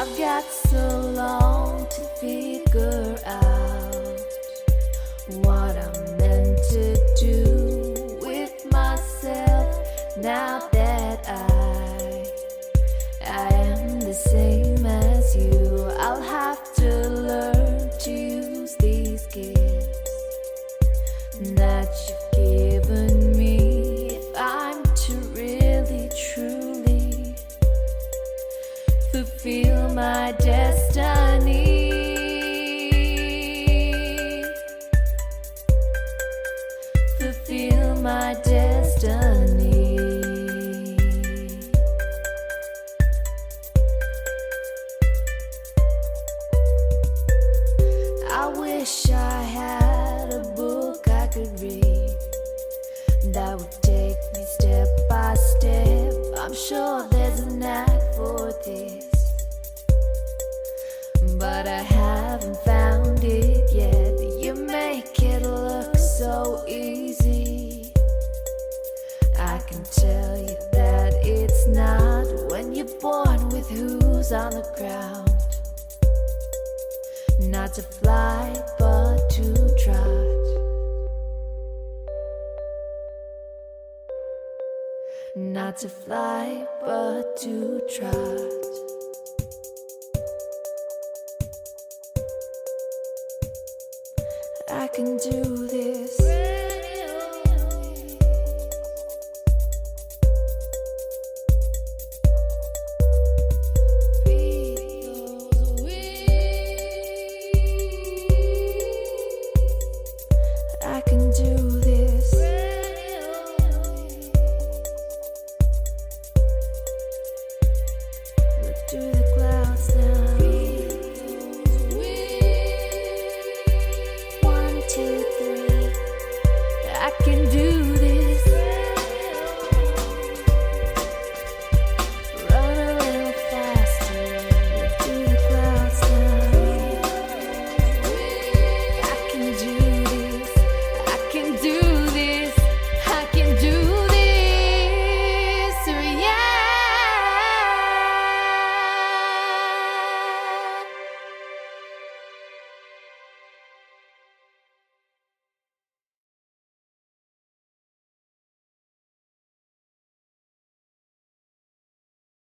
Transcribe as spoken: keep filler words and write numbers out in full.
I've got so long to figure out what I'm meant to do with myself now that I I am the same as you. I'll have to learn to use these gifts that you've given me if I'm to really truly fulfill my destiny. Fulfill my destiny. I wish I had a book I could read that would take me step by step. I'm sure there's an act for this, but I haven't found it yet. You make it look so easy. I can tell you that it's not when you're born with who's on the ground. Not to fly, but to trot. Not to fly, but to trot. I can do this.